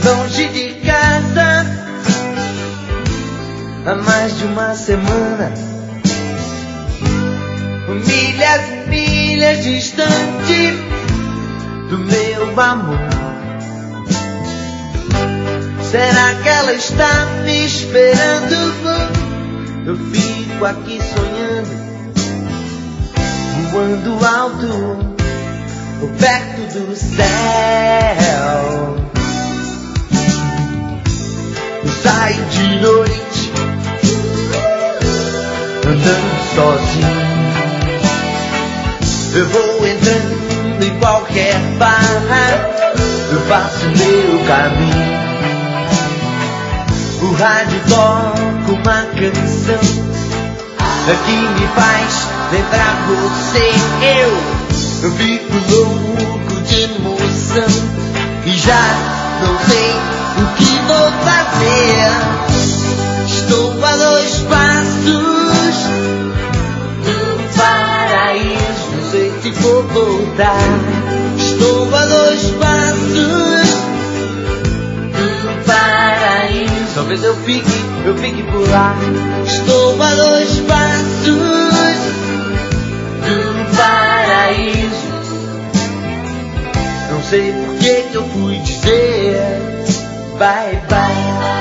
longe de casa há mais de uma semana, milhas e milhas distante do meu amor. Será que ela está me esperando? Eu fico aqui sonhando, voando alto, perto do céu. Saio de noite, andando sozinho. Eu vou entrando em qualquer bar, eu faço meu caminho. O rádio toca uma canção que me faz lembrar você. Eu fico louco de emoção e já não sei o que vou fazer. Estou a 2 passos do paraíso, não sei se vou voltar. Estou a 2 passos do paraíso, talvez eu fique por lá. Estou a 2 passos do paraíso, não sei por que eu fui dizer bye bye.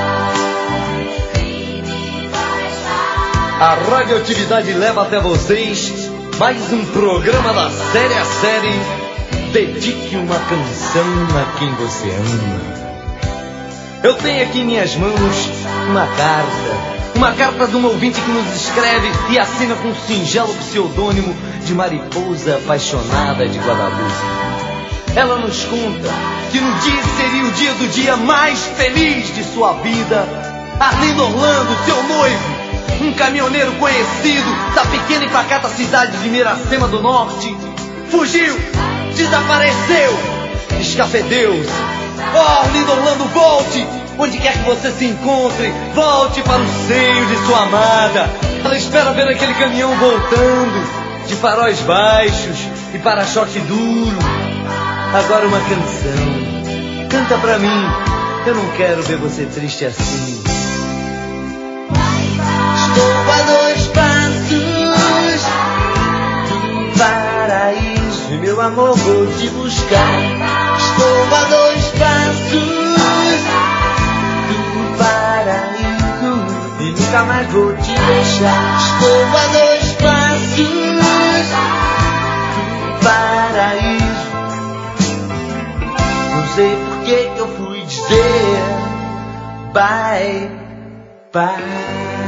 A radioatividade leva até vocês mais um programa da série a série Dedique uma Canção a Quem Você Ama. Eu tenho aqui em minhas mãos uma carta de um ouvinte que nos escreve e assina com um singelo pseudônimo de Mariposa Apaixonada de Guadalupe. Ela nos conta que no dia seria o dia mais feliz de sua vida. Arlindo Orlando, seu noivo, um caminhoneiro conhecido da pequena e pacata cidade de Miracema do Norte, fugiu, desapareceu, escafedeu-se. Oh, Arlindo Orlando, volte! Onde quer que você se encontre, volte para o seio de sua amada. Ela espera ver aquele caminhão voltando, de faróis baixos e para-choque duro. Agora uma canção, canta pra mim, eu não quero ver você triste assim. Estou a 2 passos do paraíso e meu amor vou te buscar. Estou a 2 passos do paraíso e nunca mais vou te deixar. Estou a 2 passos do paraíso, não sei por que eu fui dizer bye bye.